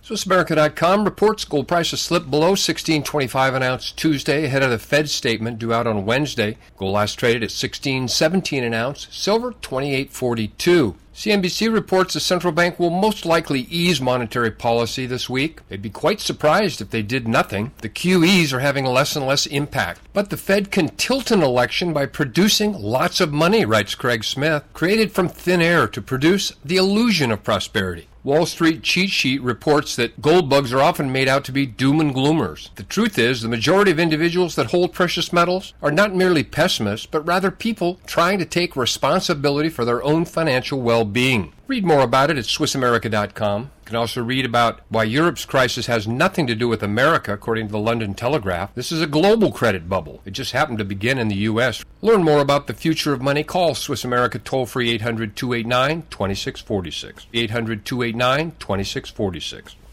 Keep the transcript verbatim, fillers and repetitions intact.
Swiss America dot com reports gold prices slipped below sixteen twenty-five an ounce Tuesday ahead of the Fed statement due out on Wednesday. Gold last traded at sixteen seventeen an ounce, silver twenty-eight forty-two. C N B C reports the central bank will most likely ease monetary policy this week. They'd be quite surprised if they did nothing. The Q Es are having less and less impact. But the Fed can tilt an election by producing lots of money, writes Craig Smith, created from thin air to produce the illusion of prosperity. Wall Street cheat sheet reports that gold bugs are often made out to be doom and gloomers. The truth is, the majority of individuals that hold precious metals are not merely pessimists, but rather people trying to take responsibility for their own financial well-being. Read more about it at Swiss America dot com. You can also read about why Europe's crisis has nothing to do with America, according to the London Telegraph. This is a global credit bubble. It just happened to begin in the U S. Learn more about the future of money. Call Swiss America toll-free eight hundred two eight nine two six four six. eight hundred two eight nine two six four six.